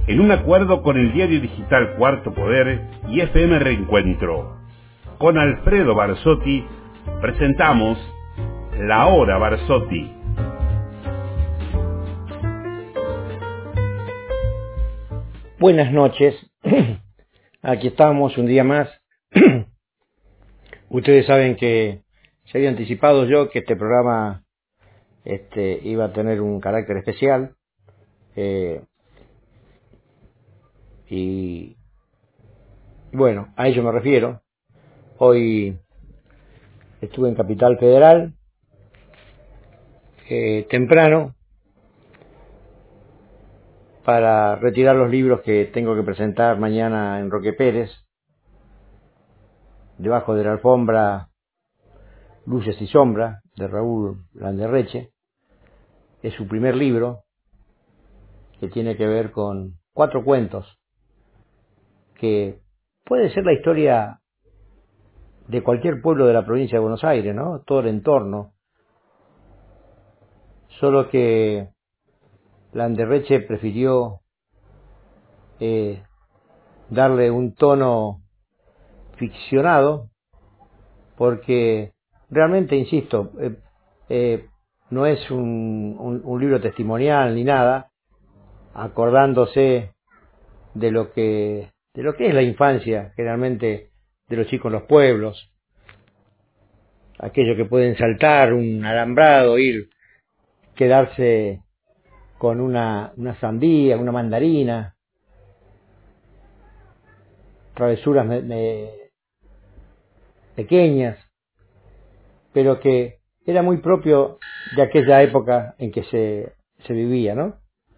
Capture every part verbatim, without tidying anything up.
en un acuerdo con el diario digital Cuarto Poder y F M Reencuentro. Con Alfredo Barsotti presentamos La Hora Barsotti. Buenas noches, aquí estamos un día más. Ustedes saben que se había anticipado yo que este programa este, iba a tener un carácter especial. Eh, y bueno, a ello me refiero. Hoy estuve en Capital Federal, eh, temprano, para retirar los libros que tengo que presentar mañana en Roque Pérez, Debajo de la alfombra, Luces y sombras, de Raúl Landerreche. Es su primer libro, que tiene que ver con cuatro cuentos, que puede ser la historia de cualquier pueblo de la provincia de Buenos Aires, ¿no? Todo el entorno. Solo que Landerreche prefirió eh, darle un tono ficcionado, porque realmente, insisto, eh, eh, no es un, un, un libro testimonial ni nada, acordándose de lo que de lo que es la infancia generalmente de los chicos en los pueblos, aquellos que pueden saltar un alambrado, ir, quedarse con una, una sandía, una mandarina, travesuras me, me, pequeñas, pero que era muy propio de aquella época en que se, se vivía, ¿no?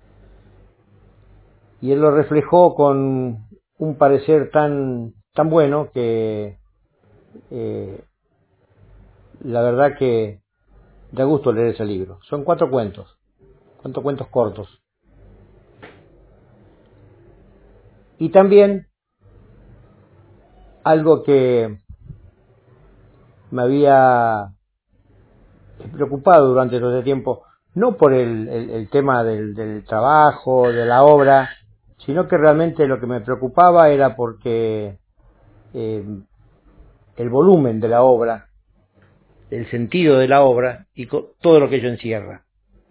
Y él lo reflejó con un parecer tan, tan bueno que eh, la verdad que da gusto leer ese libro. Son cuatro cuentos, cuatro cuentos cortos. Y también algo que me había preocupado durante todo ese tiempo, no por el, el, el tema del, del trabajo, de la obra, sino que realmente lo que me preocupaba era porque eh, el volumen de la obra, el sentido de la obra y co- todo lo que ello encierra,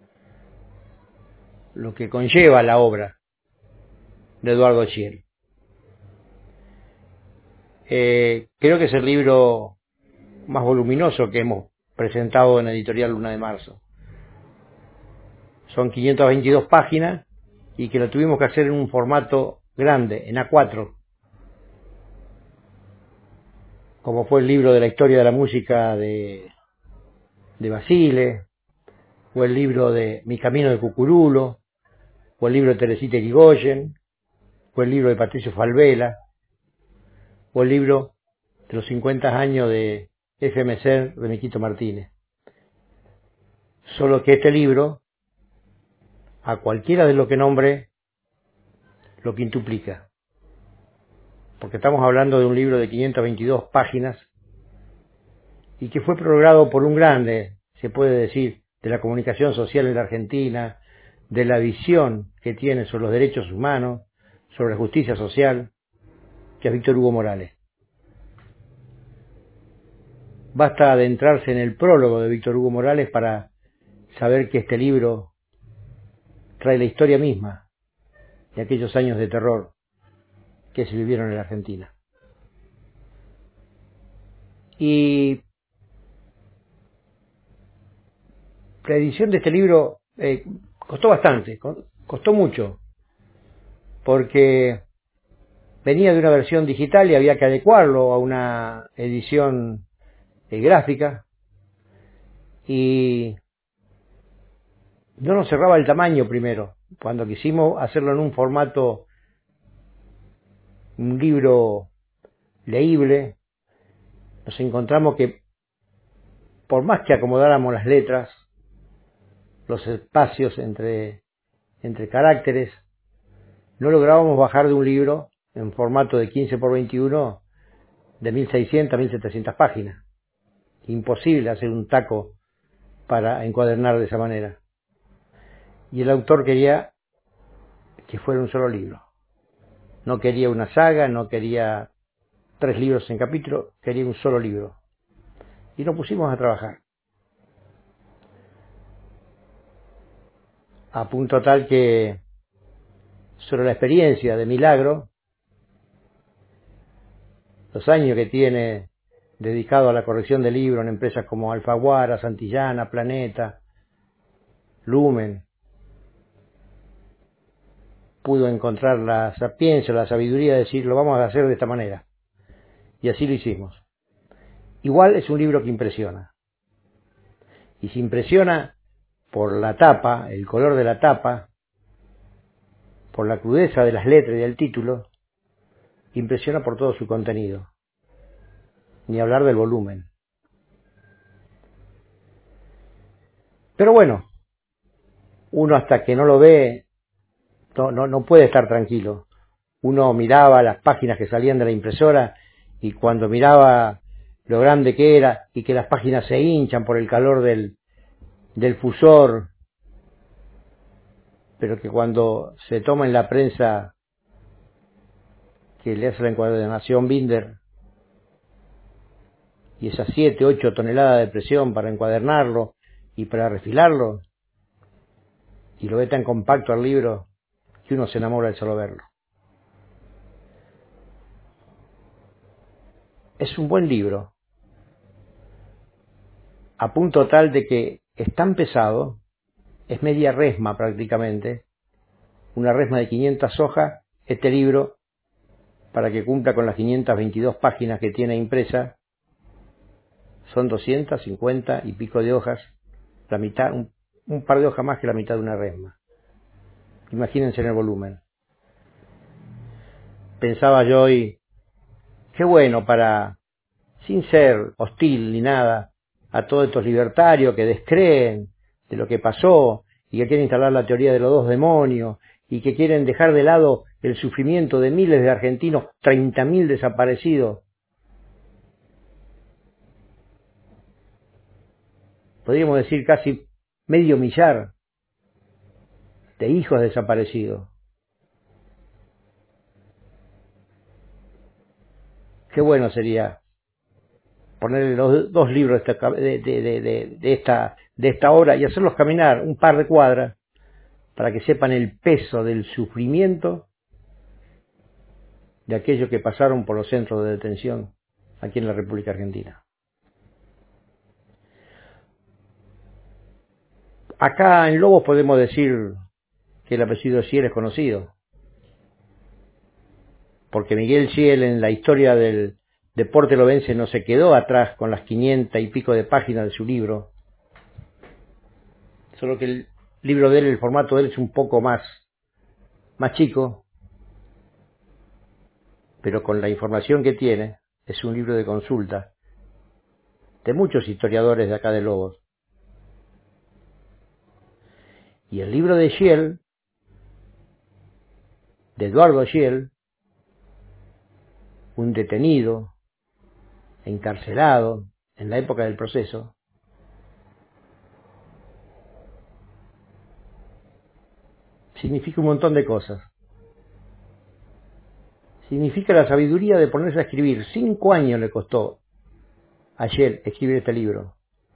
lo que conlleva la obra de Eduardo Schiel. Eh, creo que es el libro más voluminoso que hemos presentado en Editorial Luna de Marzo. Son quinientas veintidós páginas y que lo tuvimos que hacer en un formato grande, en A cuatro, como fue el libro de la historia de la música de, de Basile, o el libro de Mi camino de Cucurulo, o el libro de Teresita Irigoyen, o el libro de Patricio Falvela, o el libro de los cincuenta años de F M C de Miquito Martínez. Solo que este libro, a cualquiera de lo que nombre, lo quintuplica. Porque estamos hablando de un libro de quinientas veintidós páginas y que fue prologado por un grande, se puede decir, de la comunicación social en la Argentina, de la visión que tiene sobre los derechos humanos, sobre la justicia social, que es Víctor Hugo Morales. Basta adentrarse en el prólogo de Víctor Hugo Morales para saber que este libro trae la historia misma de aquellos años de terror que se vivieron en la Argentina. Y la edición de este libro eh, costó bastante, costó mucho, porque venía de una versión digital y había que adecuarlo a una edición eh, gráfica, y no nos cerraba el tamaño primero. Cuando quisimos hacerlo en un formato, un libro leíble, nos encontramos que por más que acomodáramos las letras, los espacios entre, entre caracteres, no lográbamos bajar de un libro en formato de quince por veintiuno de mil seiscientas a mil setecientas páginas. Imposible hacer un taco para encuadernar de esa manera. Y el autor quería que fuera un solo libro. No quería una saga, no quería tres libros en capítulo, quería un solo libro. Y nos pusimos a trabajar. A punto tal que sobre la experiencia de Milagro, los años que tiene dedicado a la corrección de libros en empresas como Alfaguara, Santillana, Planeta, Lumen, pudo encontrar la sapiencia, la sabiduría de decir, lo vamos a hacer de esta manera. Y así lo hicimos. Igual es un libro que impresiona. Y se impresiona por la tapa, el color de la tapa, por la crudeza de las letras y del título, impresiona por todo su contenido. Ni hablar del volumen. Pero bueno, uno hasta que no lo ve, no, no, no puede estar tranquilo. Uno miraba las páginas que salían de la impresora y cuando miraba lo grande que era y que las páginas se hinchan por el calor del, del fusor, pero que cuando se toma en la prensa que le hace la encuadernación Binder y esas siete, ocho toneladas de presión para encuadernarlo y para refilarlo, y lo ve tan compacto al libro que uno se enamora de solo verlo. Es un buen libro, a punto tal de que es tan pesado, es media resma prácticamente, una resma de quinientas hojas, este libro, para que cumpla con las quinientas veintidós páginas que tiene impresa, son doscientas cincuenta y pico de hojas, la mitad, un, un par de hojas más que la mitad de una resma. Imagínense en el volumen. Pensaba yo hoy, qué bueno para, sin ser hostil ni nada, a todos estos libertarios que descreen de lo que pasó y que quieren instalar la teoría de los dos demonios y que quieren dejar de lado el sufrimiento de miles de argentinos, treinta mil desaparecidos. Podríamos decir casi medio millar de hijos desaparecidos. Qué bueno sería ponerle los dos libros de esta, de, de, de, de, esta, de esta obra y hacerlos caminar un par de cuadras para que sepan el peso del sufrimiento de aquellos que pasaron por los centros de detención aquí en la República Argentina. Acá en Lobos podemos decir que el apellido Schiel es conocido, porque Miguel Schiel en la historia del deporte lobense no se quedó atrás con las quinientas y pico de páginas de su libro, solo que el libro de él, el formato de él es un poco más, más chico, pero con la información que tiene, es un libro de consulta de muchos historiadores de acá de Lobos. Y el libro de Schiel, de Eduardo Schiel, un detenido, encarcelado en la época del proceso, significa un montón de cosas. Significa la sabiduría de ponerse a escribir. Cinco años le costó a Schiel escribir este libro.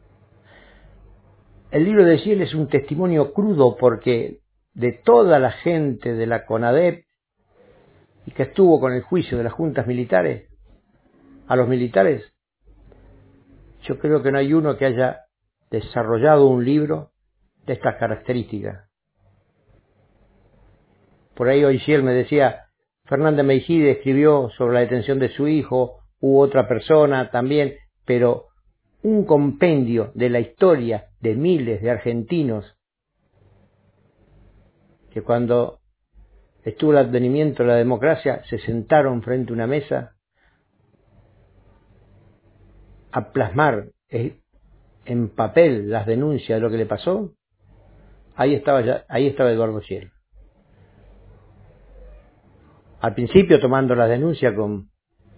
El libro de Schiel es un testimonio crudo porque de toda la gente de la CONADEP y que estuvo con el juicio de las juntas militares, a los militares, yo creo que no hay uno que haya desarrollado un libro de estas características. Por ahí hoy Schiel me decía, Fernández Meijide escribió sobre la detención de su hijo, hubo otra persona también, pero un compendio de la historia de miles de argentinos que cuando estuvo el advenimiento de la democracia se sentaron frente a una mesa a plasmar en papel las denuncias de lo que le pasó. Ahí estaba ya, ahí estaba Eduardo Schiel. Al principio tomando las denuncias con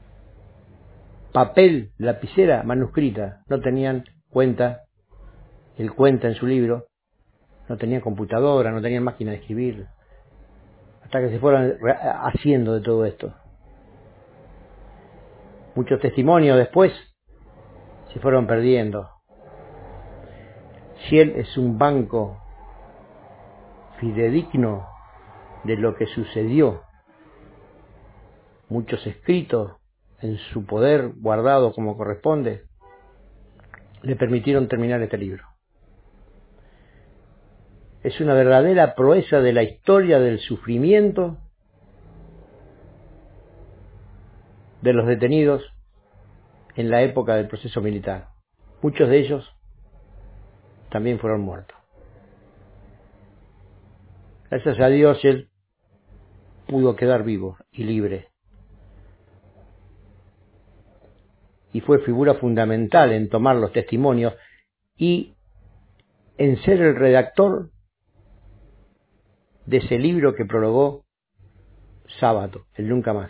papel, lapicera, manuscrita. No tenían cuenta, él cuenta en su libro, no tenían computadora, no tenían máquina de escribir. hasta que se fueron haciendo de todo esto. Muchos testimonios después se fueron perdiendo. Schiele es un banco fidedigno de lo que sucedió. Muchos escritos en su poder, guardados como corresponde, le permitieron terminar este libro. Es una verdadera proeza de la historia del sufrimiento de los detenidos en la época del proceso militar. Muchos de ellos también fueron muertos. Gracias a Dios él pudo quedar vivo y libre. Y fue figura fundamental en tomar los testimonios y en ser el redactor de ese libro que prologó Sábato, el Nunca Más.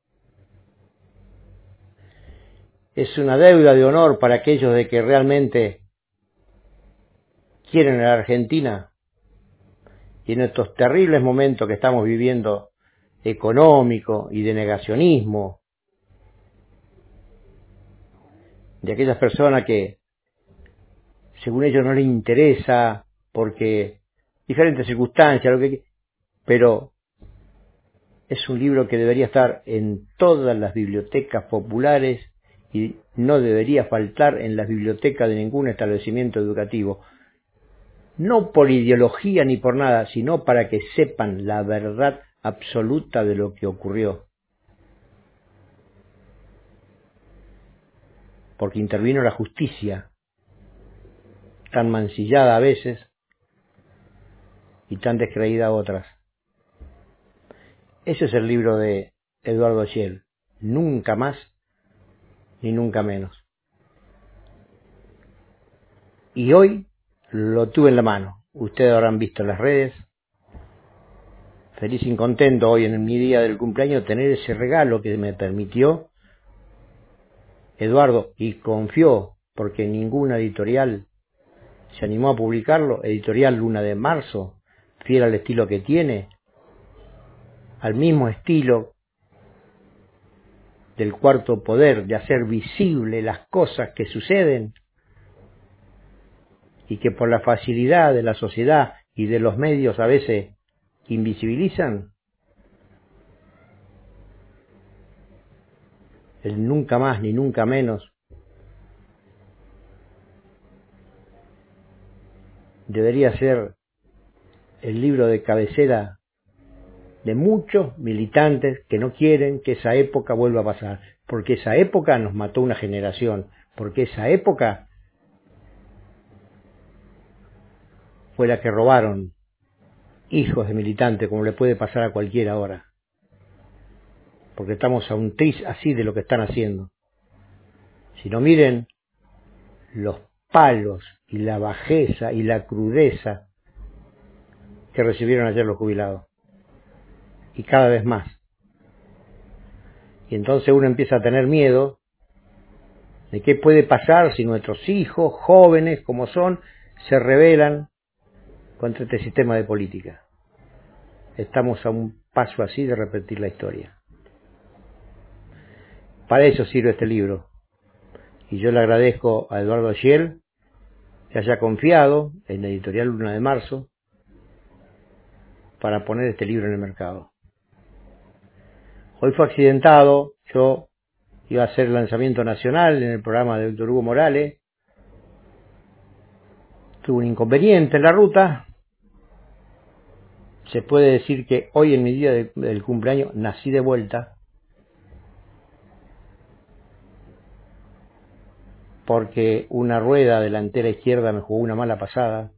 Es una deuda de honor para aquellos de que realmente quieren a la Argentina, y en estos terribles momentos que estamos viviendo, económico y de negacionismo, de aquellas personas que según ellos no les interesa porque diferentes circunstancias, lo que, pero es un libro que debería estar en todas las bibliotecas populares y no debería faltar en las bibliotecas de ningún establecimiento educativo. No por ideología ni por nada, sino para que sepan la verdad absoluta de lo que ocurrió. Porque intervino la justicia, tan mancillada a veces y tan descreída a otras. Ese es el libro de Eduardo Schiele, Nunca Más ni Nunca Menos. Y hoy lo tuve en la mano. Ustedes habrán visto en las redes. Feliz y contento hoy en mi día del cumpleaños tener ese regalo que me permitió Eduardo, y confió, porque ninguna editorial se animó a publicarlo. Editorial Luna de Marzo, fiel al estilo que tiene, al mismo estilo del Cuarto Poder, de hacer visible las cosas que suceden y que por la facilidad de la sociedad y de los medios a veces invisibilizan. El Nunca Más ni Nunca Menos debería ser el libro de cabecera de muchos militantes que no quieren que esa época vuelva a pasar, porque esa época nos mató una generación, porque esa época fue la que robaron hijos de militantes, como le puede pasar a cualquiera ahora, porque estamos a un tris así de lo que están haciendo. Si no, miren los palos y la bajeza y la crudeza que recibieron ayer los jubilados, y cada vez más. Y entonces uno empieza a tener miedo de qué puede pasar si nuestros hijos, jóvenes como son, se rebelan contra este sistema de política. Estamos a un paso así de repetir la historia. Para eso sirve este libro. Y yo le agradezco a Eduardo Schiele que haya confiado en la editorial Luna de Marzo para poner este libro en el mercado. Hoy fue accidentado, yo iba a hacer el lanzamiento nacional en el programa de Víctor Hugo Morales, tuve un inconveniente en la ruta. Se puede decir que hoy en mi día de, del cumpleaños nací de vuelta, porque una rueda delantera izquierda me jugó una mala pasada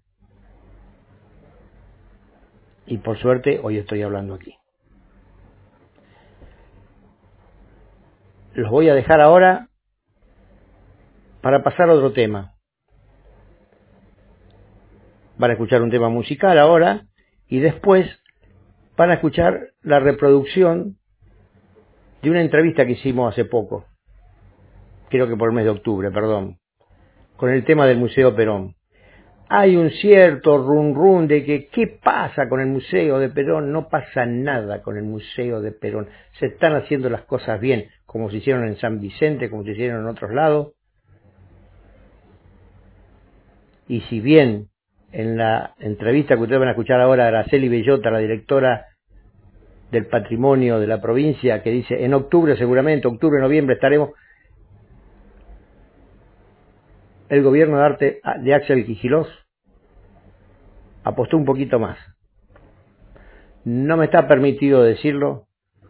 y por suerte hoy estoy hablando aquí. Los voy a dejar ahora para pasar a otro tema. Van a escuchar un tema musical ahora y después van a escuchar la reproducción de una entrevista que hicimos hace poco, creo que por el mes de octubre, perdón, con el tema del Museo Perón. hay un cierto run run de que ¿qué pasa con el Museo de Perón? No pasa nada con el Museo de Perón. Se están haciendo las cosas bien, como se hicieron en San Vicente, como se hicieron en otros lados. Y si bien en la entrevista que ustedes van a escuchar ahora a Araceli Bellota, la directora del patrimonio de la provincia, que dice en octubre seguramente, octubre, noviembre estaremos, el gobierno de arte de Axel Kicillof apostó un poquito más. No me está permitido decirlo,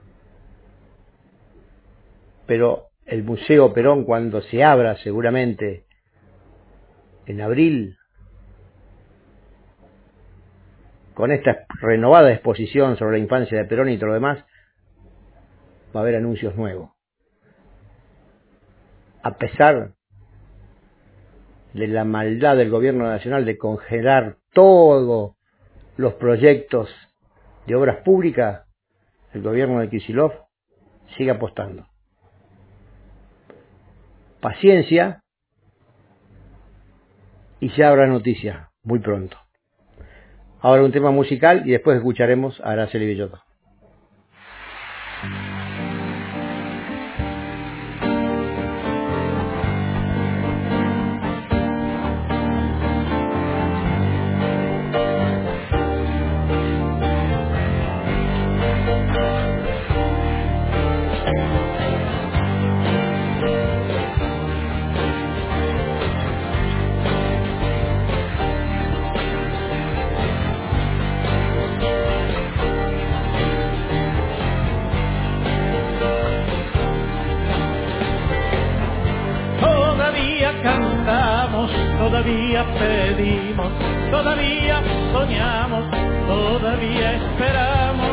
pero el Museo Perón, cuando se abra seguramente en abril, con esta renovada exposición sobre la infancia de Perón y todo lo demás, va a haber anuncios nuevos. A pesar de la maldad del gobierno nacional de congelar todos los proyectos de obras públicas, el gobierno de Kicillof sigue apostando. Paciencia y ya habrá noticias muy pronto. Ahora un tema musical y después escucharemos a Araceli Bellota. Todavía pedimos, todavía soñamos, todavía esperamos.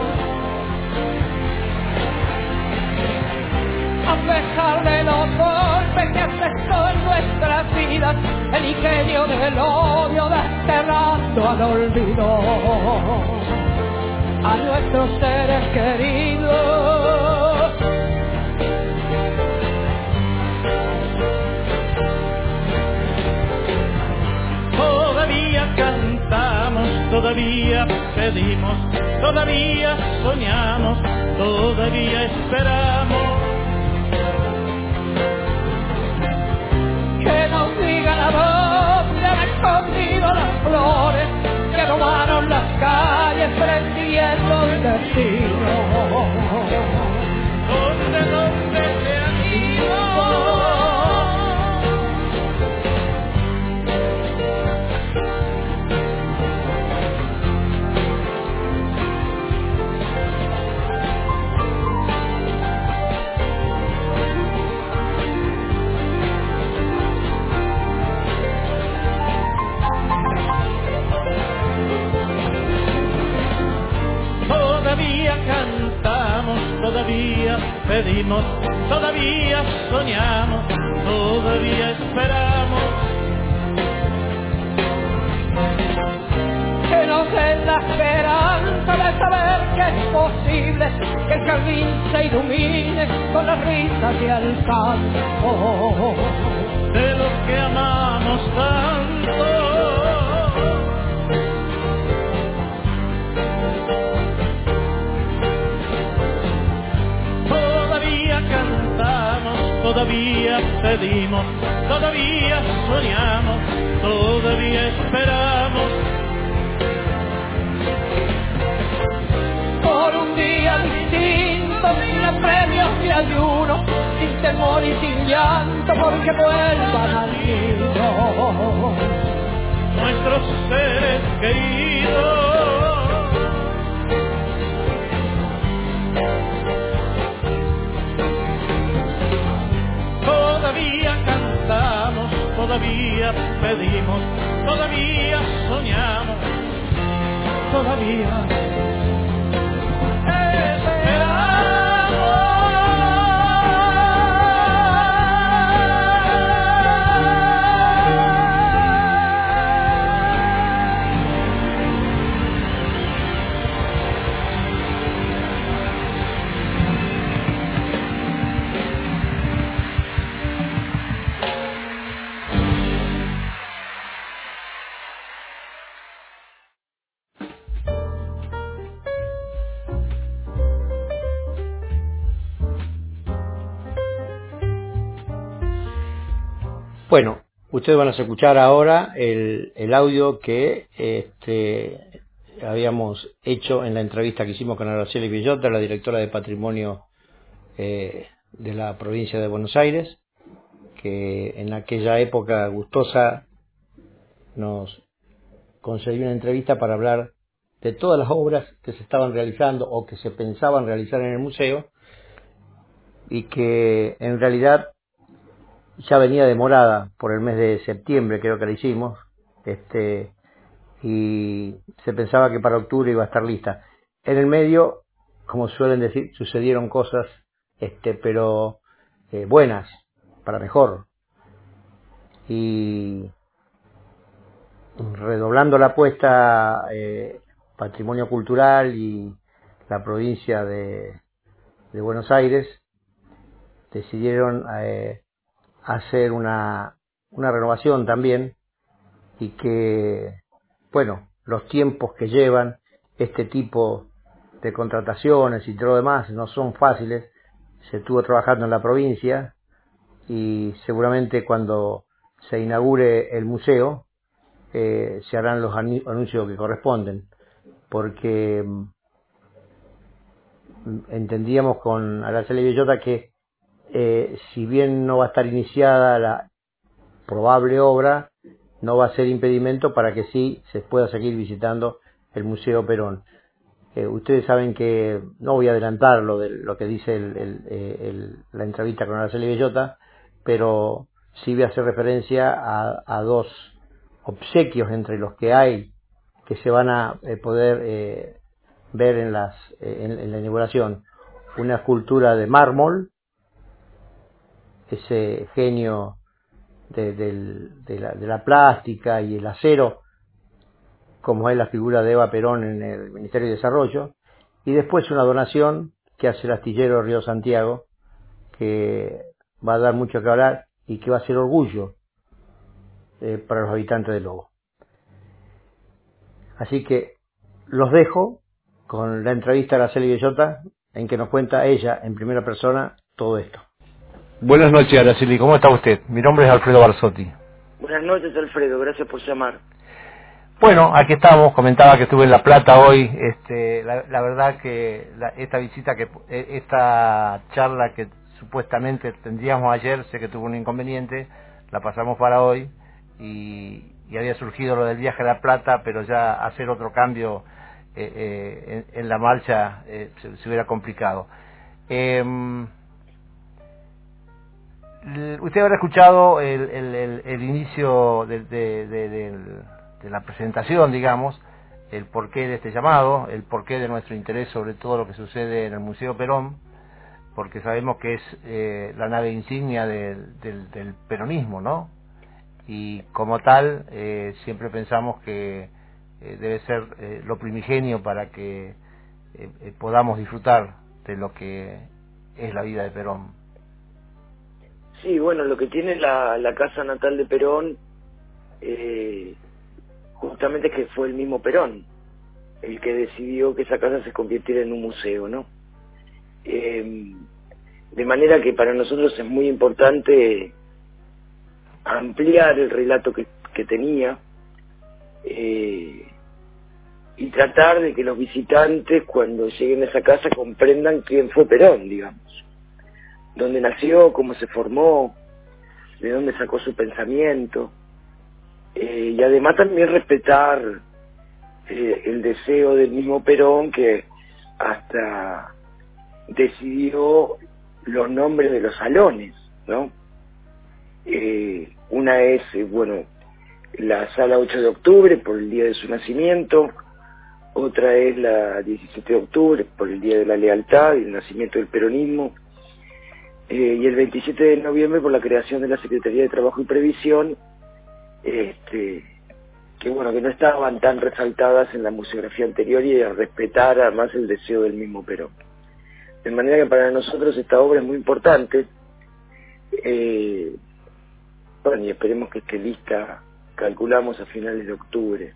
A pesar de los golpes que afectó en nuestras vidas, el ingenio del odio desterrando al olvido a nuestros seres queridos. Todavía cantamos, todavía pedimos, todavía soñamos, todavía esperamos. Que nos digan a dónde han escondido las flores que robaron las calles persiguiendo el destino. ¿Dónde, dónde se han ido? Todavía cantamos, todavía pedimos, todavía soñamos, todavía esperamos. Que nos den la esperanza de saber que es posible que el jardín se ilumine con las risas y el canto de los que amamos tanto. Cantamos, todavía pedimos, todavía soñamos, todavía esperamos. Por un día distinto, sin premios ni ayuno, sin temor y sin llanto, porque vuelvan al nido nuestros seres queridos. Todavía cantamos, todavía pedimos, todavía soñamos, todavía Bueno, ustedes van a escuchar ahora el, el audio que este, habíamos hecho en la entrevista que hicimos con Araceli Villota, la directora de Patrimonio eh, de la provincia de Buenos Aires, que en aquella época gustosa nos concedió una entrevista para hablar de todas las obras que se estaban realizando o que se pensaban realizar en el museo, y que en realidad ya venía demorada por el mes de septiembre, creo que la hicimos, este, y se pensaba que para octubre iba a estar lista. En el medio, como suelen decir, sucedieron cosas, este, pero eh, buenas, para mejor. Y redoblando la apuesta, eh, Patrimonio Cultural y la provincia de, de Buenos Aires decidieron eh, hacer una, una renovación también, y que, bueno, los tiempos que llevan este tipo de contrataciones y todo lo demás no son fáciles. Se estuvo trabajando en la provincia y seguramente cuando se inaugure el museo eh, se harán los anuncios que corresponden, porque mm, entendíamos con Araceli Villota que eh, si bien no va a estar iniciada la probable obra, no va a ser impedimento para que sí se pueda seguir visitando el Museo Perón. Eh, ustedes saben que no voy a adelantar lo de lo que dice el, el, el, la entrevista con Araceli Villota, pero sí voy a hacer referencia a, a dos obsequios entre los que hay que se van a eh, poder eh, ver en, las, eh, en, en la inauguración. Una escultura de mármol, ese genio de, de, de, la, de la plástica y el acero, como es la figura de Eva Perón en el Ministerio de Desarrollo, y después una donación que hace el astillero Río Santiago, que va a dar mucho que hablar y que va a ser orgullo eh, para los habitantes de Lobo. Así que los dejo con la entrevista a Araceli Villota, en que nos cuenta ella en primera persona todo esto. Buenas noches, Araceli, ¿cómo está usted? Mi nombre es Alfredo Barsotti. Buenas noches, Alfredo, gracias por llamar. Bueno, aquí estamos, comentaba que estuve en La Plata hoy, este, la, la verdad que la, esta visita, que esta charla que supuestamente tendríamos ayer, sé que tuvo un inconveniente, la pasamos para hoy, y, y había surgido lo del viaje a La Plata, pero ya hacer otro cambio eh, eh, en, en la marcha eh, se, se hubiera complicado. Eh, usted habrá escuchado el, el, el, el inicio de, de, de, de, de la presentación, digamos, el porqué de este llamado, el porqué de nuestro interés sobre todo lo que sucede en el Museo Perón, porque sabemos que es eh, la nave insignia de, de, del peronismo, ¿no? Y como tal, eh, siempre pensamos que eh, debe ser eh, lo primigenio para que eh, eh, podamos disfrutar de lo que es la vida de Perón. Sí, bueno, lo que tiene la, la casa natal de Perón, eh, justamente es que fue el mismo Perón el que decidió que esa casa se convirtiera en un museo, ¿no? Eh, de manera que para nosotros es muy importante ampliar el relato que, que tenía eh, y tratar de que los visitantes cuando lleguen a esa casa comprendan quién fue Perón, digamos, dónde nació, cómo se formó, de dónde sacó su pensamiento, eh, y además también respetar eh, el deseo del mismo Perón, que hasta decidió los nombres de los salones, ¿no? Eh, una es, eh, bueno, la sala ocho de octubre por el día de su nacimiento, otra es la diecisiete de octubre por el día de la lealtad y el nacimiento del peronismo, eh, y el veintisiete de noviembre por la creación de la Secretaría de Trabajo y Previsión, este, que bueno, que no estaban tan resaltadas en la museografía anterior, y a respetar además el deseo del mismo Perón. De manera que para nosotros esta obra es muy importante, eh, bueno, y esperemos que esté lista, calculamos a finales de octubre.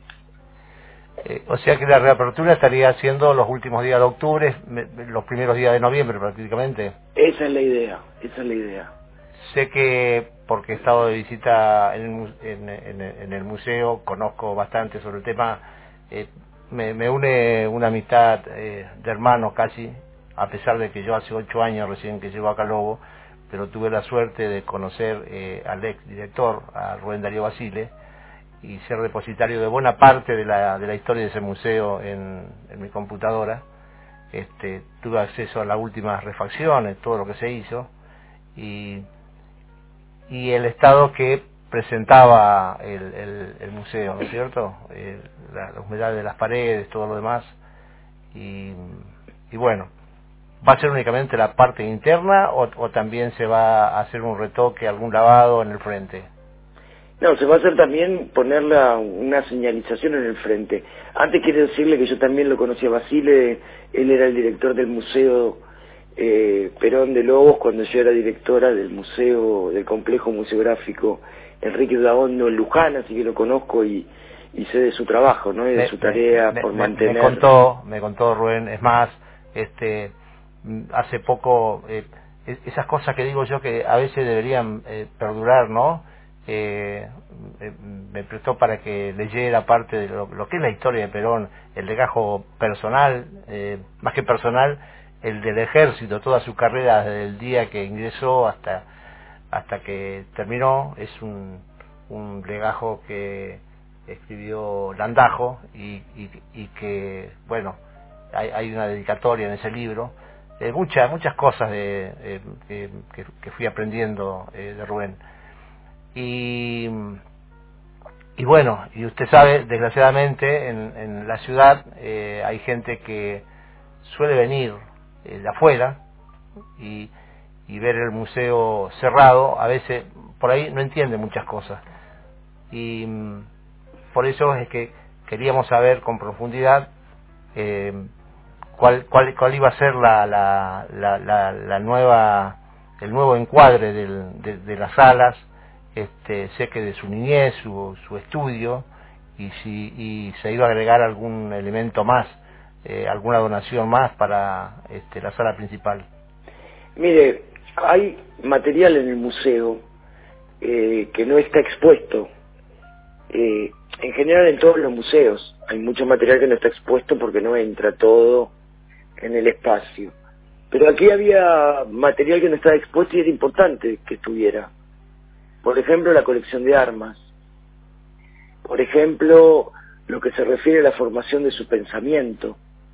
Eh, o sea que la reapertura estaría siendo los últimos días de octubre, me, los primeros días de noviembre prácticamente. Esa es la idea, esa es la idea. sé que, porque he estado de visita en el, en, en, en el museo, conozco bastante sobre el tema, eh, me, me une una amistad eh, de hermanos casi, a pesar de que yo hace ocho años recién que llego acá a Lobo, pero tuve la suerte de conocer eh, al ex director, a Rubén Darío Basile, y ser depositario de buena parte de la, de la historia de ese museo en, en mi computadora. Este, tuve acceso a las últimas refacciones, todo lo que se hizo, y, y el estado que presentaba el, el, el museo, ¿no es cierto? Eh, la, la humedad de las paredes, todo lo demás, y, y bueno, ¿va a ser únicamente la parte interna o, o también se va a hacer un retoque, algún lavado en el frente? No, se va a hacer también ponerla una señalización en el frente. Antes quiero decirle que yo también lo conocí a Basile, él era el director del Museo eh, Perón de Lobos cuando yo era directora del museo, del complejo museográfico Enrique Udaondo en Luján, así que lo conozco y, y sé de su trabajo, ¿no? Y de me, su tarea me, por me, mantener... Me contó, me contó Rubén, es más, este, hace poco, eh, esas cosas que digo yo que a veces deberían eh, perdurar, ¿no? Eh, me prestó para que leyera parte de lo, lo que es la historia de Perón, el legajo personal, eh, más que personal, el del ejército, toda su carrera desde el día que ingresó hasta hasta que terminó, es un, un legajo que escribió Landajo y, y, y que, bueno, hay, hay una dedicatoria en ese libro, eh, muchas muchas cosas de, eh, que, que, que fui aprendiendo eh, de Rubén. Y, y bueno, y usted sabe, desgraciadamente en, en la ciudad eh, hay gente que suele venir eh, de afuera y, y ver el museo cerrado, a veces por ahí no entiende muchas cosas. Y mm, por eso es que queríamos saber con profundidad eh, cuál, cuál, cuál iba a ser la, la, la, la, la nueva, el nuevo encuadre del, de, de las salas. Este, sé que de su niñez, su, su estudio, y si y se iba a agregar algún elemento más, eh, alguna donación más para este, la sala principal. Mire, hay material en el museo eh, que no está expuesto. Eh, en general en todos los museos hay mucho material que no está expuesto porque no entra todo en el espacio. Pero aquí había material que no estaba expuesto y era importante que estuviera. Por ejemplo, la colección de armas. Por ejemplo, lo que se refiere a la formación de su pensamiento.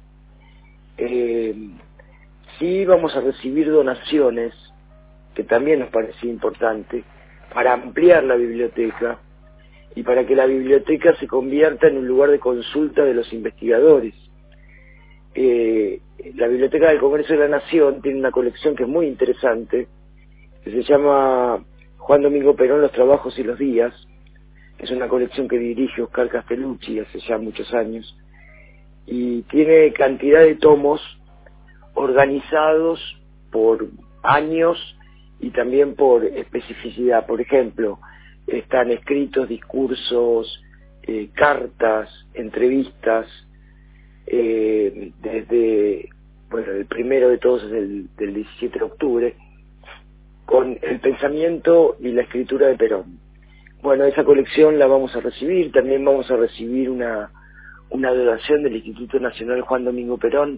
Eh, sí vamos a recibir donaciones, que también nos parecía importante, para ampliar la biblioteca y para que la biblioteca se convierta en un lugar de consulta de los investigadores. Eh, la Biblioteca del Congreso de la Nación tiene una colección que es muy interesante, que se llama Juan Domingo Perón, los trabajos y los días. Es una colección que dirige Oscar Castellucci hace ya muchos años y tiene cantidad de tomos organizados por años y también por especificidad. Por ejemplo, están escritos, discursos, eh, cartas, entrevistas, eh, desde, bueno, el primero de todos es el del diecisiete de octubre, con el pensamiento y la escritura de Perón. Bueno, esa colección la vamos a recibir, también vamos a recibir una, una donación del Instituto Nacional Juan Domingo Perón,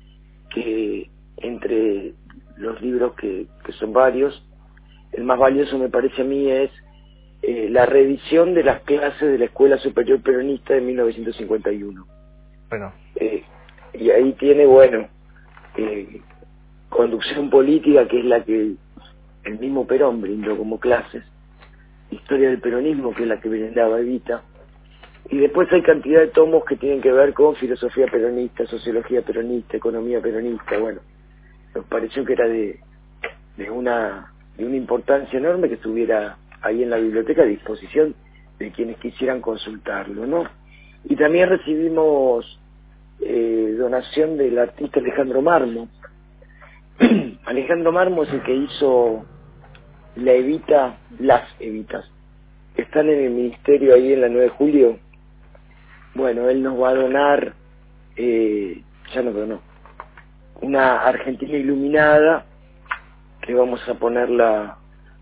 que entre los libros que, que son varios, el más valioso me parece a mí es eh, la reedición de las clases de la Escuela Superior Peronista de mil novecientos cincuenta y uno. Bueno. Eh, y ahí tiene, bueno, eh, conducción política, que es la que el mismo Perón brindó como clases, historia del peronismo, que es la que brindaba Evita, y después hay cantidad de tomos que tienen que ver con filosofía peronista, sociología peronista, economía peronista. Bueno, nos pareció que era de, de una de una importancia enorme que estuviera ahí en la biblioteca a disposición de quienes quisieran consultarlo, ¿no? Y también recibimos eh, donación del artista Alejandro Marmo. Alejandro Marmo es el que hizo la Evita, las Evitas, que están en el ministerio ahí en la nueve de julio. Bueno, él nos va a donar, eh, ya nos donó, una Argentina iluminada, que vamos a ponerla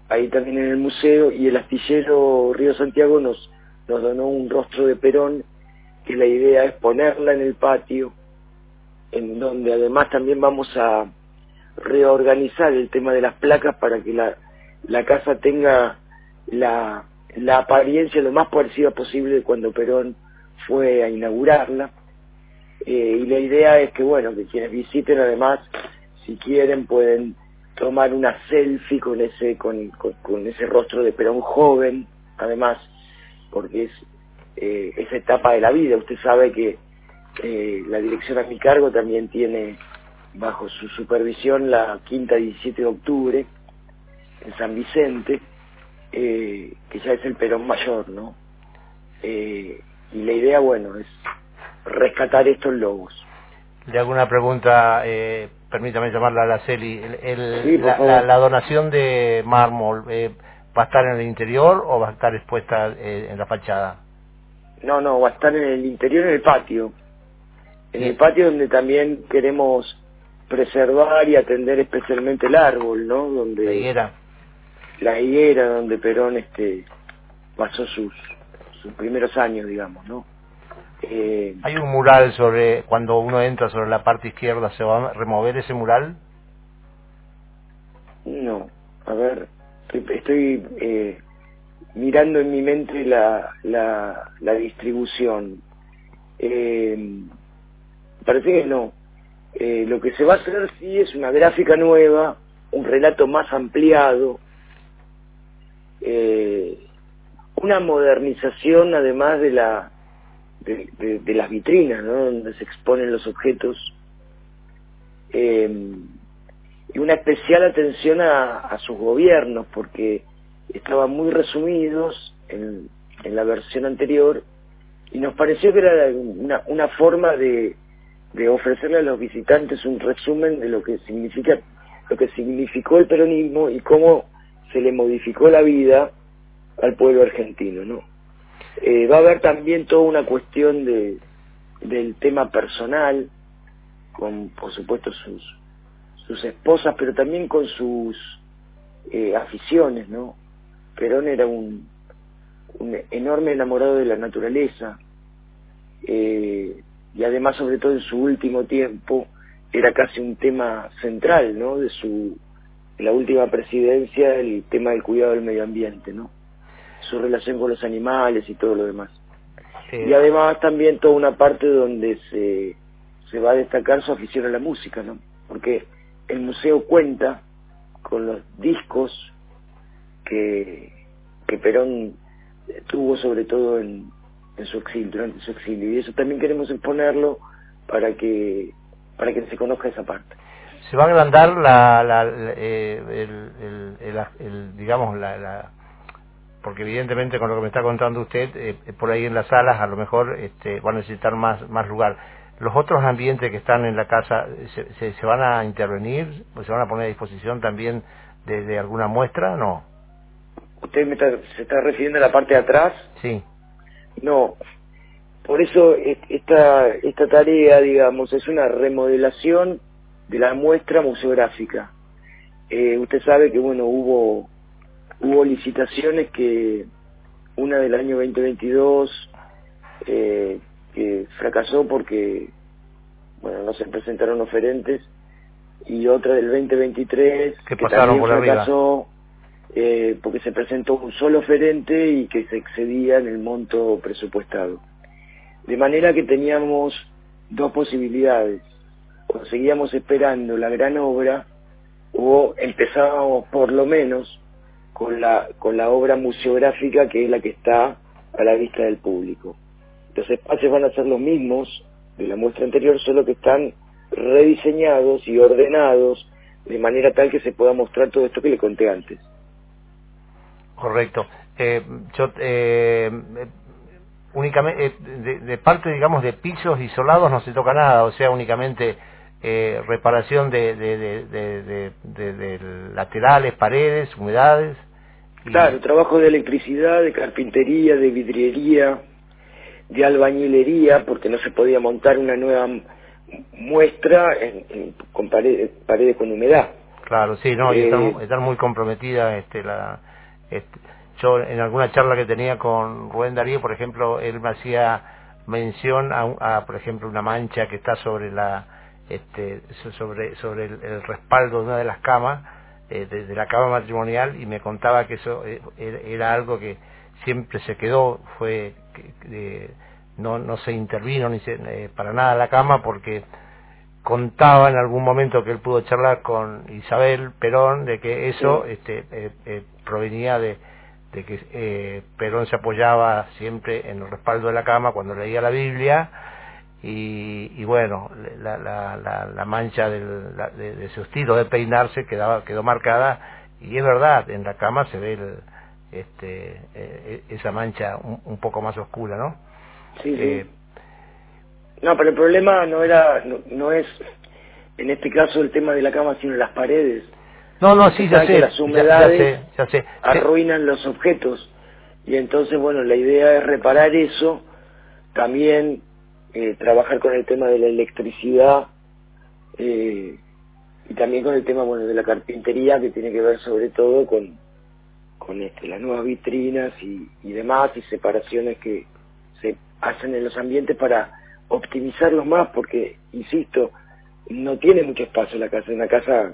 ahí también en el museo, y el astillero Río Santiago nos, nos donó un rostro de Perón, que la idea es ponerla en el patio, en donde además también vamos a reorganizar el tema de las placas para que la, la casa tenga la, la apariencia lo más parecida posible de cuando Perón fue a inaugurarla. Eh, y la idea es que, bueno, que quienes visiten, además, si quieren, pueden tomar una selfie con ese con, con, con ese rostro de Perón joven, además, porque es eh, esa etapa de la vida. Usted sabe que eh, la dirección a mi cargo también tiene bajo su supervisión la quinta diecisiete de octubre en San Vicente, eh, que ya es el Perón mayor, ¿no? Eh, y la idea, bueno, es rescatar estos logos. Le hago una pregunta, eh, permítame llamarla a Araceli. El, el, Sí, por la, favor. la, la donación de mármol, eh, ¿va a estar en el interior o va a estar expuesta eh, en la fachada? No, no, va a estar en el interior, en el patio. En Sí. el patio donde también queremos preservar y atender especialmente el árbol, ¿no? Donde La higuera. La higuera, donde Perón este pasó sus, sus primeros años, digamos, ¿no? Eh, Hay un mural sobre, cuando uno entra sobre la parte izquierda, ¿se va a remover ese mural? no, a ver, estoy, estoy eh, mirando en mi mente la, la, la distribución. Eh, parece que no. Eh, lo que se va a hacer sí es una gráfica nueva, un relato más ampliado, eh, una modernización además de la de, de, de las vitrinas, ¿no? Donde se exponen los objetos, eh, y una especial atención a, a sus gobiernos, porque estaban muy resumidos en, en la versión anterior, y nos pareció que era una, una forma de, de ofrecerle a los visitantes un resumen de lo que significa, lo que significó el peronismo y cómo se le modificó la vida al pueblo argentino, ¿no? Eh, va a haber también toda una cuestión de del tema personal, con por supuesto sus sus esposas, pero también con sus eh, aficiones, ¿no? Perón era un, un enorme enamorado de la naturaleza, eh, y además, sobre todo en su último tiempo, era casi un tema central, ¿no? De su de la última presidencia, el tema del cuidado del medio ambiente, ¿no? Su relación con los animales y todo lo demás. Eh, Y además también toda una parte donde se, se va a destacar su afición a la música, ¿no? Porque el museo cuenta con los discos que, que Perón tuvo, sobre todo en, en su exilio, durante su exilio, y eso también queremos exponerlo para que para que se conozca esa parte. ¿Se va a agrandar la, la, la, eh, el, el, el, el, digamos, la, la, porque evidentemente con lo que me está contando usted, eh, por ahí en las salas a lo mejor este, van a necesitar más, más lugar. ¿Los otros ambientes que están en la casa se, se, se van a intervenir, o se van a poner a disposición también de, de alguna muestra? No. ¿Usted me está, se está refiriendo a la parte de atrás? Sí. No. Por eso esta, esta tarea, digamos, es una remodelación de la muestra museográfica. Eh, usted sabe que, bueno, hubo hubo licitaciones, que una del año veinte veintidós eh, que fracasó porque, bueno, no se presentaron oferentes, y otra del veinte veintitrés que, que pasaron también por fracasó eh, porque se presentó un solo oferente y que se excedía en el monto presupuestado. De manera que teníamos dos posibilidades: o seguíamos esperando la gran obra, o empezábamos por lo menos con la con la obra museográfica, que es la que está a la vista del público. Los espacios van a ser los mismos de la muestra anterior, solo que están rediseñados y ordenados de manera tal que se pueda mostrar todo esto que le conté antes. Correcto. Eh, yo, eh, únicamente, eh, de, de parte, digamos, de pisos isolados no se toca nada, o sea, únicamente eh, reparación de, de, de, de, de, de, de laterales, paredes, humedades. Y... Claro, trabajo de electricidad, de carpintería, de vidriería, de albañilería, porque no se podía montar una nueva muestra en, en, con paredes, paredes con humedad. Claro, sí, no, eh, y están, están muy comprometidas, este, la, este, yo en alguna charla que tenía con Rubén Darío, por ejemplo, él me hacía mención a, a por ejemplo, una mancha que está sobre la, este, sobre, sobre el, el respaldo de una de las camas, eh, de, de la cama matrimonial, y me contaba que eso eh, era, era algo que siempre se quedó, fue, que, eh, no, no se intervino ni se, eh, para nada la cama, porque contaba en algún momento que él pudo charlar con Isabel Perón de que eso sí. este, eh, eh, provenía de, de que eh, Perón se apoyaba siempre en el respaldo de la cama cuando leía la Biblia, y, y bueno, la, la, la, la mancha del, la, de, de su estilo de peinarse quedaba, quedó marcada, y es verdad, en la cama se ve el, este, eh, esa mancha un, un poco más oscura, ¿no? Sí, eh, sí. No, pero el problema no era, no, no es, en este caso, el tema de la cama, sino las paredes. No, no, sí, ya sé, las humedades ya, ya sé, ya sé. arruinan los objetos, y entonces, bueno, la idea es reparar eso, también eh, trabajar con el tema de la electricidad, eh, y también con el tema, bueno, de la carpintería, que tiene que ver sobre todo con, con este, las nuevas vitrinas y, y demás, y separaciones que se hacen en los ambientes para optimizarlos más, porque, insisto, no tiene mucho espacio la casa, es una casa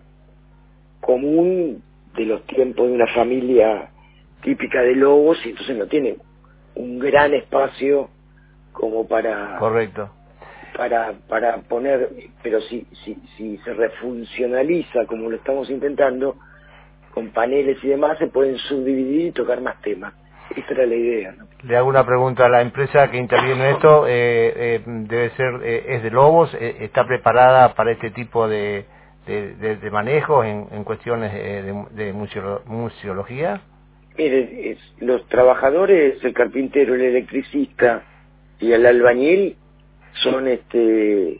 común de los tiempos de una familia típica de Lobos, y entonces no tiene un gran espacio como para correcto para para poner, pero si si si se refuncionaliza como lo estamos intentando con paneles y demás, se pueden subdividir y tocar más temas. Esa era la idea, ¿no? Le hago una pregunta a la empresa que interviene en esto, eh, eh, debe ser, eh, es de Lobos, eh, ¿está preparada para este tipo de, de, de, de manejos en, en cuestiones de, de museo, museología? Mire, es, los trabajadores, el carpintero, el electricista y el albañil son este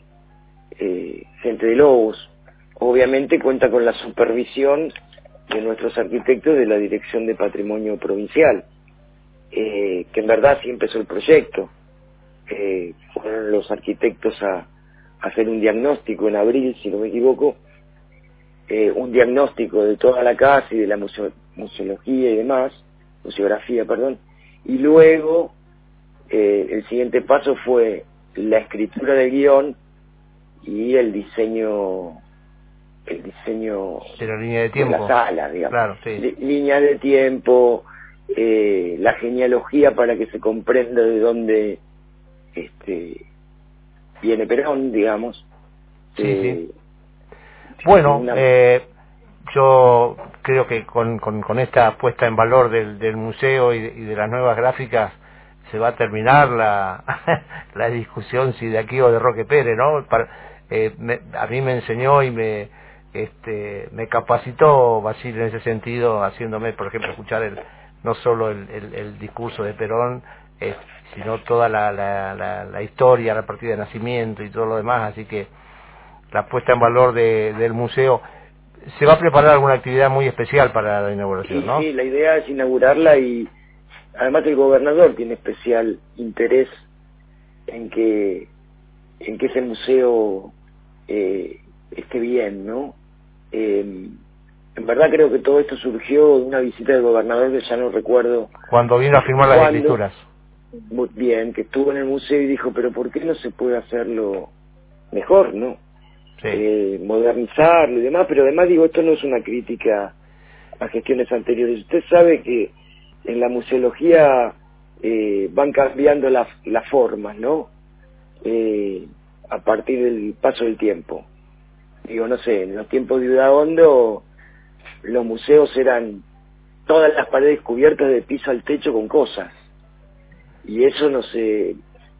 eh, gente de Lobos. Obviamente cuenta con la supervisión de nuestros arquitectos de la Dirección de Patrimonio Provincial. Eh, que en verdad sí empezó el proyecto, eh, fueron los arquitectos a, a hacer un diagnóstico en abril, si no me equivoco, eh, un diagnóstico de toda la casa y de la museo, museología y demás, museografía, perdón, y luego eh, el siguiente paso fue la escritura del guión y el diseño el diseño de la línea de tiempo, de la sala, digamos, claro, sí. L- línea de tiempo, Eh, la genealogía para que se comprenda de dónde este viene Perón, digamos. Sí, eh, sí. Bueno, una... eh, yo creo que con, con, con esta puesta en valor del, del museo y de, y de las nuevas gráficas se va a terminar la, la discusión si de aquí o de Roque Pérez, ¿no? Para, eh, me, a mí me enseñó y me este me capacitó Basile en ese sentido, haciéndome, por ejemplo, escuchar el no solo el, el, el discurso de Perón, eh, sino toda la, la, la, la historia, la partida de nacimiento y todo lo demás, así que la puesta en valor de, del museo. ¿Se va a preparar alguna actividad muy especial para la inauguración, sí, no? Sí, la idea es inaugurarla, y además el gobernador tiene especial interés en que en que ese museo eh, esté bien, ¿no? Eh, En verdad creo que todo esto surgió de una visita del gobernador, que ya no recuerdo cuando vino a firmar las cuándo. escrituras. Muy bien, que estuvo en el museo y dijo, pero ¿por qué no se puede hacerlo mejor, no? Sí. Eh, modernizarlo y demás, pero además digo, esto no es una crítica a gestiones anteriores. Usted sabe que en la museología eh, van cambiando las las formas, ¿no? Eh, a partir del paso del tiempo. Digo, no sé, en los tiempos de Udaondo los museos eran todas las paredes cubiertas de piso al techo con cosas, y eso no se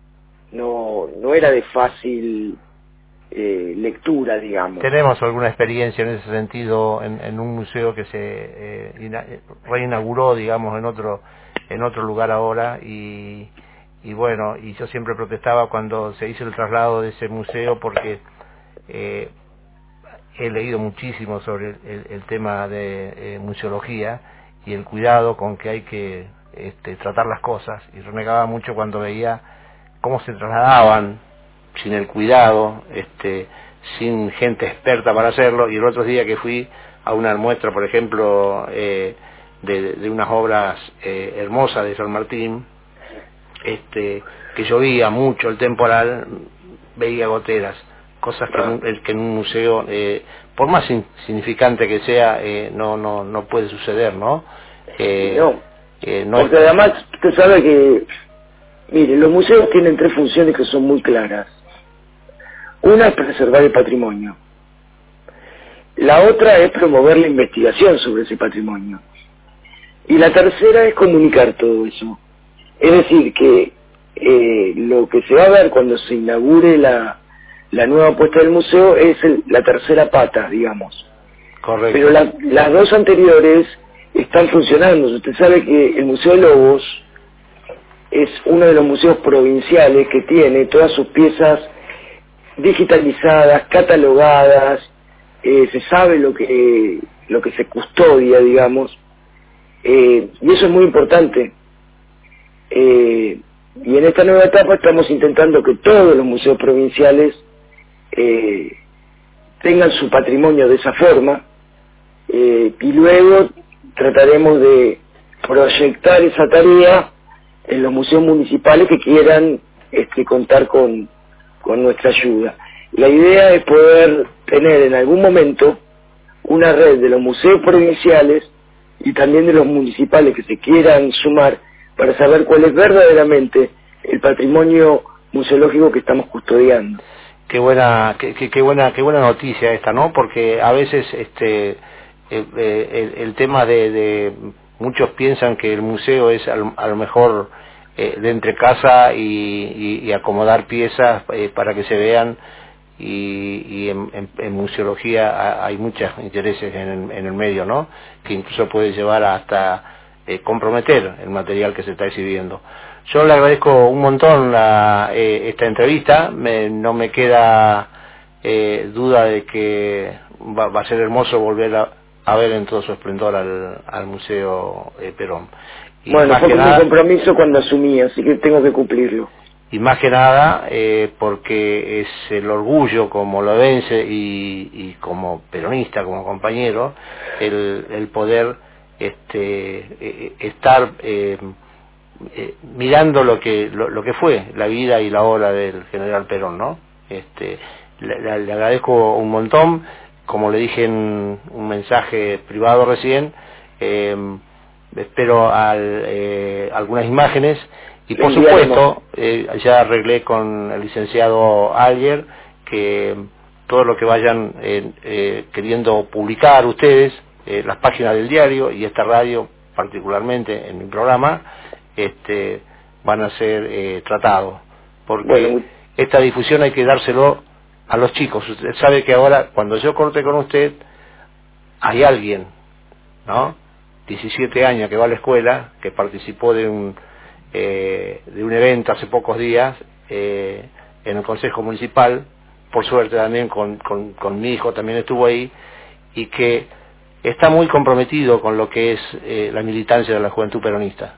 no no era de fácil eh, lectura, digamos. Tenemos alguna experiencia en ese sentido en, en un museo que se eh, ina, reinauguró, digamos, en otro en otro lugar ahora, y y bueno, y yo siempre protestaba cuando se hizo el traslado de ese museo, porque eh, he leído muchísimo sobre el, el, el tema de eh, museología y el cuidado con que hay que este, tratar las cosas, y renegaba mucho cuando veía cómo se trasladaban sin el cuidado, este, sin gente experta para hacerlo. Y el otro día que fui a una muestra, por ejemplo, eh, de, de unas obras eh, hermosas de San Martín, este, que llovía mucho el temporal, veía goteras, cosas que, en, un, que en un museo, eh, por más insignificante que sea, eh, no no no puede suceder, ¿no? Eh, no, eh, no porque es... además usted sabe que, mire, los museos tienen tres funciones que son muy claras. Una es preservar el patrimonio, la otra es promover la investigación sobre ese patrimonio, y la tercera es comunicar todo eso. Es decir, que eh, lo que se va a ver cuando se inaugure la, la nueva puesta del museo es el, la tercera pata, digamos. Correcto. Pero la, las dos anteriores están funcionando. Usted sabe que el Museo de Lobos es uno de los museos provinciales que tiene todas sus piezas digitalizadas, catalogadas, eh, se sabe lo que lo que se custodia, digamos, eh, y eso es muy importante. Eh, y en esta nueva etapa estamos intentando que todos los museos provinciales eh, tengan su patrimonio de esa forma, eh, y luego trataremos de proyectar esa tarea en los museos municipales que quieran este, contar con, con nuestra ayuda. La idea es poder tener en algún momento una red de los museos provinciales y también de los municipales que se quieran sumar para saber cuál es verdaderamente el patrimonio museológico que estamos custodiando. Qué buena, qué, qué, qué buena, qué buena noticia esta, ¿no? Porque a veces este el, el, el tema de, de muchos piensan que el museo es al, a lo mejor eh, de entre casa y, y, y acomodar piezas eh, para que se vean, y, y en, en, en museología hay muchos intereses en el, en el medio, ¿no? Que incluso puede llevar hasta eh, comprometer el material que se está exhibiendo. Yo le agradezco un montón la, eh, esta entrevista, me, no me queda eh, duda de que va, va a ser hermoso volver a, a ver en todo su esplendor al, al Museo eh, Perón. Y bueno, fue nada, un compromiso cuando asumí, así que tengo que cumplirlo. Y más que nada eh, porque es el orgullo como lovense y, y como peronista, como compañero, el, el poder este, eh, estar eh, eh, mirando lo que lo, lo que fue la vida y la obra del general Perón, ¿no? Este, le, le agradezco un montón, como le dije en un mensaje privado recién, eh, espero al, eh, algunas imágenes. Y por supuesto, eh, ya arreglé con el licenciado Alger que todo lo que vayan eh, eh, queriendo publicar ustedes, eh, las páginas del diario y esta radio particularmente en mi programa, este, van a ser eh, tratados. Porque bueno, esta difusión hay que dárselo a los chicos. Usted sabe que ahora, cuando yo corte con usted, hay alguien, ¿no? diecisiete años que va a la escuela, que participó de un Eh, de un evento hace pocos días eh, en el Consejo Municipal, por suerte también con, con, con mi hijo también estuvo ahí, y que está muy comprometido con lo que es eh, la militancia de la juventud peronista.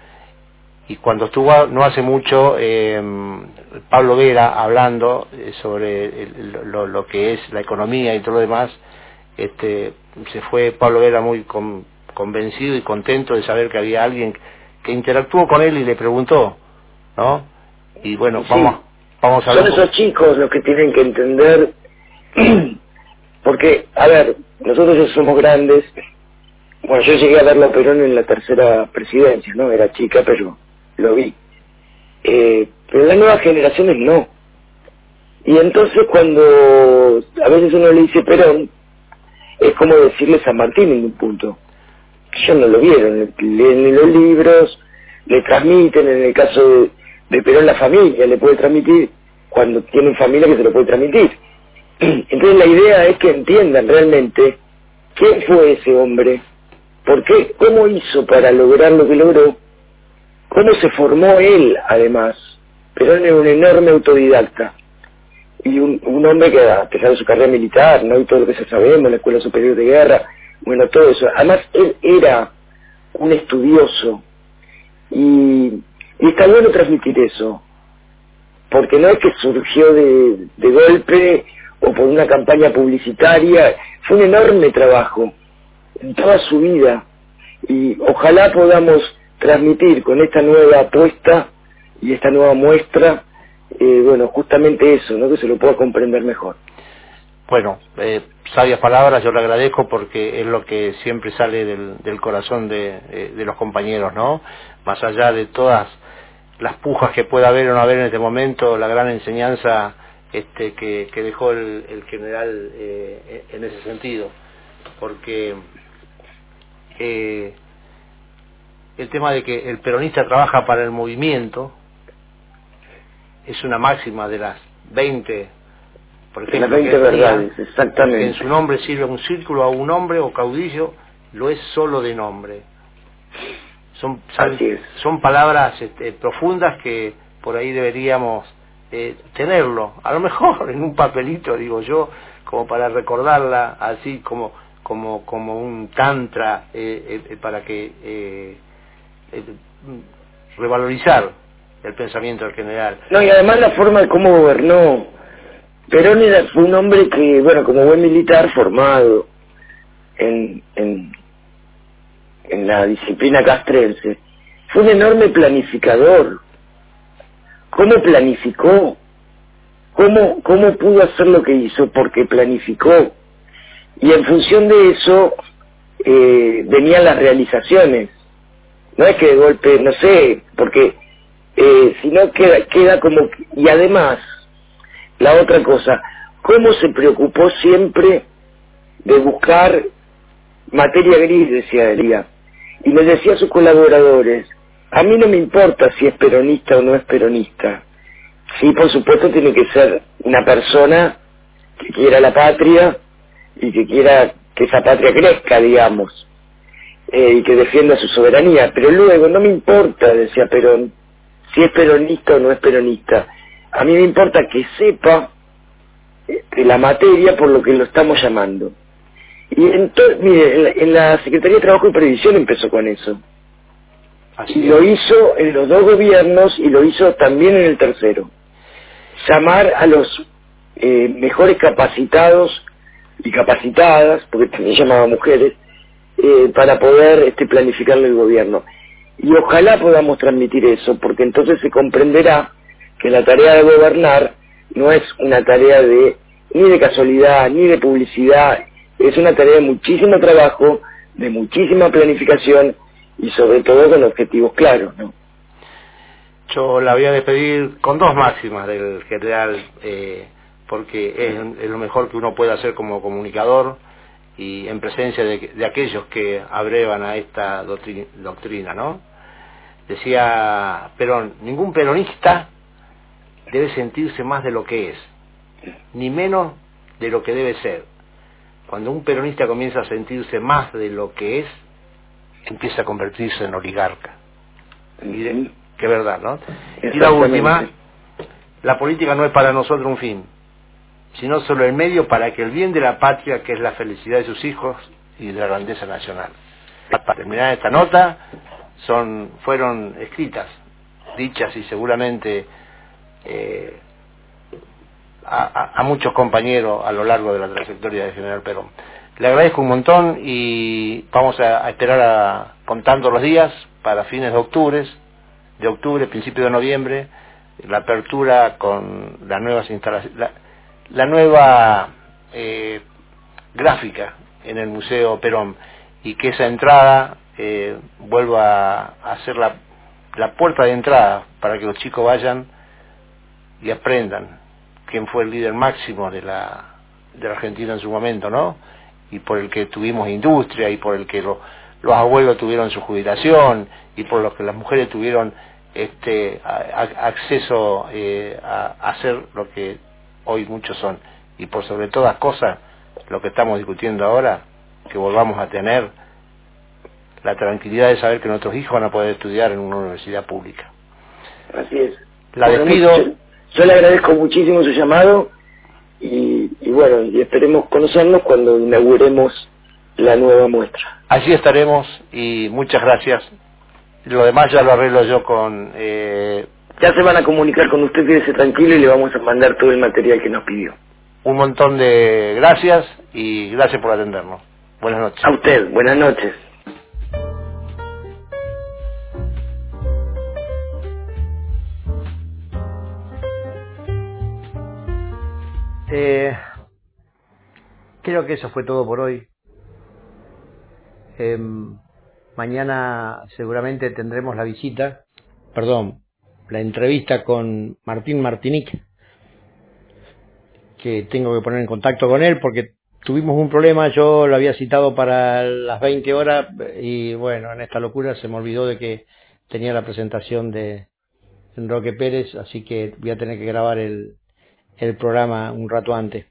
Y cuando estuvo no hace mucho eh, Pablo Vera hablando eh, sobre el, lo, lo que es la economía y todo lo demás, este, se fue Pablo Vera muy con, convencido y contento de saber que había alguien que interactuó con él y le preguntó, ¿no? Y bueno, sí, vamos vamos a son ver. Esos chicos los que tienen que entender, porque, a ver, nosotros ya somos grandes. Bueno, yo llegué a verlo a Perón en la tercera presidencia, ¿no? Era chica, pero lo vi. Eh, pero las nuevas generaciones no. Y entonces cuando a veces uno le dice Perón, es como decirle San Martín en un punto. Ellos no lo vieron, leen los libros, le transmiten, en el caso de, de Perón la familia, le puede transmitir, cuando tienen familia que se lo puede transmitir. Entonces la idea es que entiendan realmente quién fue ese hombre, por qué, cómo hizo para lograr lo que logró, cómo se formó él además. Perón era un enorme autodidacta, y un, un hombre que a pesar de su carrera militar, ¿no? Y todo lo que ya sabemos, la Escuela Superior de Guerra, bueno, todo eso. Además, él era un estudioso y, y está bueno transmitir eso, porque no es que surgió de, de golpe o por una campaña publicitaria fue un enorme trabajo en toda su vida, y ojalá podamos transmitir con esta nueva apuesta y esta nueva muestra, eh, bueno, justamente eso, ¿no? Que se lo pueda comprender mejor. Bueno, eh, sabias palabras, yo le agradezco porque es lo que siempre sale del, del corazón de, de, de los compañeros, ¿no? Más allá de todas las pujas que pueda haber o no haber en este momento, la gran enseñanza este, que, que dejó el, el general eh, en ese sentido, porque eh, el tema de que el peronista trabaja para el movimiento es una máxima de las veinte, por ejemplo, las veinte verdades, exactamente. En su nombre sirve un círculo a un hombre o caudillo, lo es solo de nombre. Son, son, son palabras este, profundas que por ahí deberíamos eh, tenerlo, a lo mejor en un papelito, digo yo, como para recordarla, así como como como un tantra eh, eh, para que eh, eh, revalorizar el pensamiento del general. No, y además la forma de cómo gobernó. Perón era, fue un hombre que, bueno, como buen militar formado en, en, en la disciplina castrense, fue un enorme planificador. ¿Cómo planificó? ¿Cómo, cómo pudo hacer lo que hizo? Porque planificó. Y en función de eso eh, venían las realizaciones. No es que de golpe, no sé, porque eh, si no queda, queda como... Y además, la otra cosa, cómo se preocupó siempre de buscar materia gris, decía Elías, y le decía a sus colaboradores, a mí no me importa si es peronista o no es peronista, sí, por supuesto tiene que ser una persona que quiera la patria y que quiera que esa patria crezca, digamos, eh, y que defienda su soberanía, pero luego no me importa, decía Perón, si es peronista o no es peronista, a mí me importa que sepa de la materia por lo que lo estamos llamando. Y entonces, mire, en la, en la Secretaría de Trabajo y Previsión empezó con eso. Así y es. Lo hizo en los dos gobiernos y lo hizo también en el tercero. Llamar a los eh, mejores capacitados y capacitadas, porque también llamaba mujeres, eh, para poder este, planificarle el gobierno. Y ojalá podamos transmitir eso, porque entonces se comprenderá que la tarea de gobernar no es una tarea de ni de casualidad, ni de publicidad, es una tarea de muchísimo trabajo, de muchísima planificación y sobre todo con objetivos claros, ¿no? Yo la voy a despedir con dos máximas del general, eh, porque es, es lo mejor que uno puede hacer como comunicador y en presencia de, de aquellos que abrevan a esta doctrina, doctrina, ¿no? Decía Perón, ningún peronista debe sentirse más de lo que es, ni menos de lo que debe ser. Cuando un peronista comienza a sentirse más de lo que es, empieza a convertirse en oligarca. Miren, qué verdad, ¿no? Y la última, la política no es para nosotros un fin, sino solo el medio para que el bien de la patria, que es la felicidad de sus hijos y de la grandeza nacional. Para terminar esta nota, son fueron escritas, dichas y seguramente Eh, a, a, a muchos compañeros a lo largo de la trayectoria del general Perón. Le agradezco un montón y vamos a, a esperar a, contando los días para fines de octubre, de octubre, principio de noviembre, la apertura con las nuevas instalaciones, la, la nueva eh, gráfica en el Museo Perón, y que esa entrada eh, vuelva a ser la, la puerta de entrada para que los chicos vayan y aprendan quién fue el líder máximo de la de la Argentina en su momento, ¿no? Y por el que tuvimos industria, y por el que lo, los abuelos tuvieron su jubilación, y por los que las mujeres tuvieron este a, a, acceso eh, a, a hacer lo que hoy muchos son, y por sobre todas cosas, lo que estamos discutiendo ahora, que volvamos a tener la tranquilidad de saber que nuestros hijos van a poder estudiar en una universidad pública. Así es. La despido. Yo le agradezco muchísimo su llamado y, y bueno, y esperemos conocernos cuando inauguremos la nueva muestra. Allí estaremos y muchas gracias. Lo demás ya lo arreglo yo con... Eh... Ya se van a comunicar con usted, quédese tranquilo y le vamos a mandar todo el material que nos pidió. un montón de gracias y gracias por atendernos. Buenas noches. A usted, buenas noches. Eh, creo que eso fue todo por hoy. Eh, mañana seguramente tendremos la visita, perdón, la entrevista con Martín Martinic, que tengo que poner en contacto con él porque tuvimos un problema. Yo lo había citado para las veinte horas y bueno, en esta locura se me olvidó de que tenía la presentación de Roque Pérez, así que voy a tener que grabar el el programa un rato antes.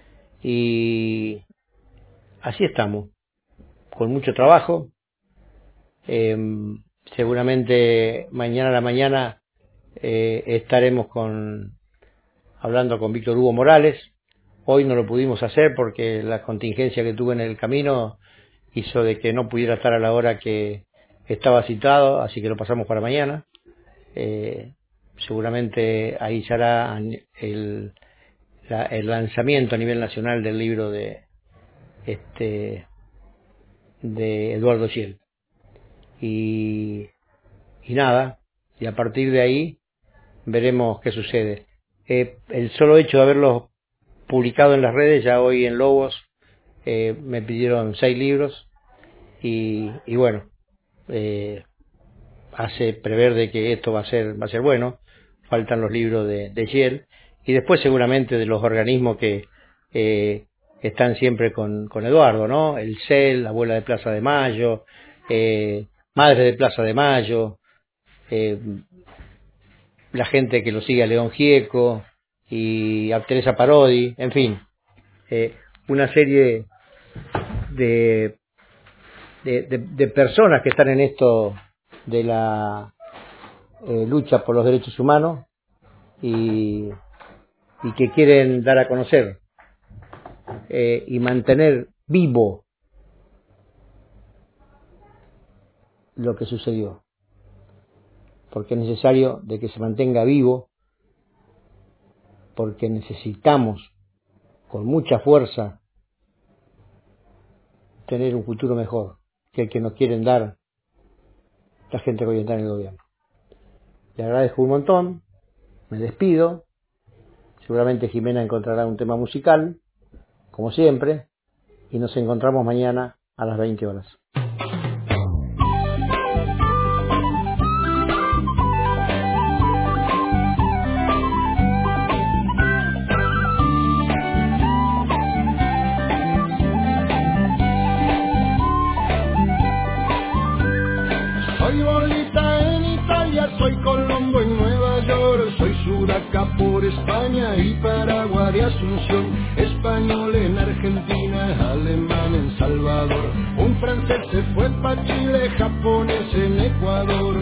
Y así estamos, con mucho trabajo. Eh, seguramente mañana a la mañana eh, estaremos con hablando con Víctor Hugo Morales. Hoy no lo pudimos hacer porque la contingencia que tuve en el camino hizo de que no pudiera estar a la hora que estaba citado, así que lo pasamos para mañana. Eh, seguramente ahí será el, la, el lanzamiento a nivel nacional del libro de este de Eduardo Schiel y, y nada, y a partir de ahí veremos qué sucede. Eh, el solo hecho de haberlos publicado en las redes, ya hoy en Lobos eh, me pidieron seis libros y, y bueno, eh, hace prever de que esto va a ser va a ser bueno. Faltan los libros de, de Schiel y después seguramente de los organismos que eh, están siempre con, con Eduardo, ¿no? El C E L, Abuela de Plaza de Mayo, eh, Madre de Plaza de Mayo, eh, la gente que lo sigue a León Gieco y a Teresa Parodi, en fin, eh, una serie de, de, de, de personas que están en esto de la eh, lucha por los derechos humanos y, y que quieren dar a conocer eh, y mantener vivo lo que sucedió, porque es necesario de que se mantenga vivo, porque necesitamos con mucha fuerza tener un futuro mejor que el que nos quieren dar la gente que hoy está en el gobierno. Le agradezco un montón, me despido, seguramente Jimena encontrará un tema musical, como siempre, y nos encontramos mañana a las veinte horas. Soy Bolita en Italia, soy Colombo en Nueva York, soy Sudaca por España y Paraguay de Asunción, español en Argentina, alemán en Salvador, un francés se fue pa' Chile, japonés en Ecuador.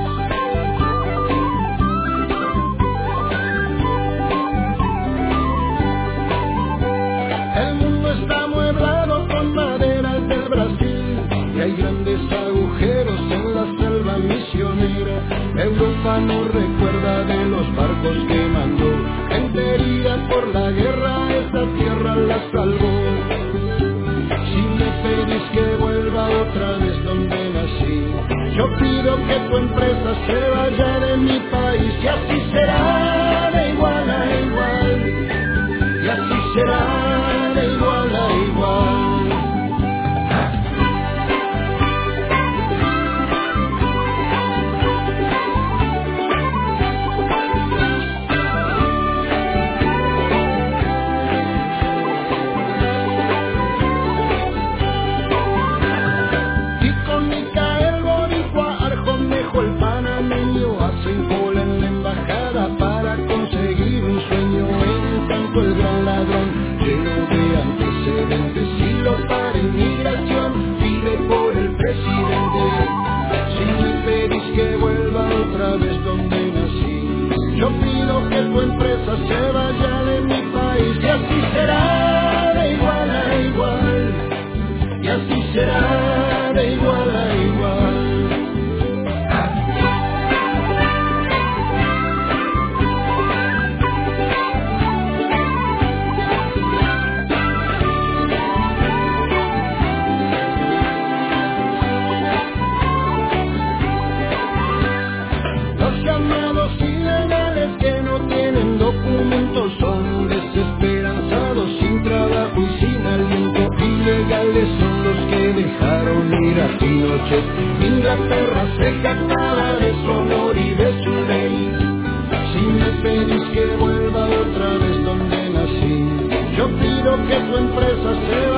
El mundo está amueblado con maderas del Brasil y hay grandes agujeros en la selva misionera. Europa no recuerda de los barcos que mandó, gente herida por la guerra, esta tierra la salvó. Si me pedís que vuelva otra vez donde nací, yo pido que tu empresa se vaya de mi país, y así será de igual a igual, y así será de igual a igual. reproches. Inglaterra se jactaba de su honor y de su ley. Si me pedís que vuelva otra vez donde nací, yo pido que tu empresa se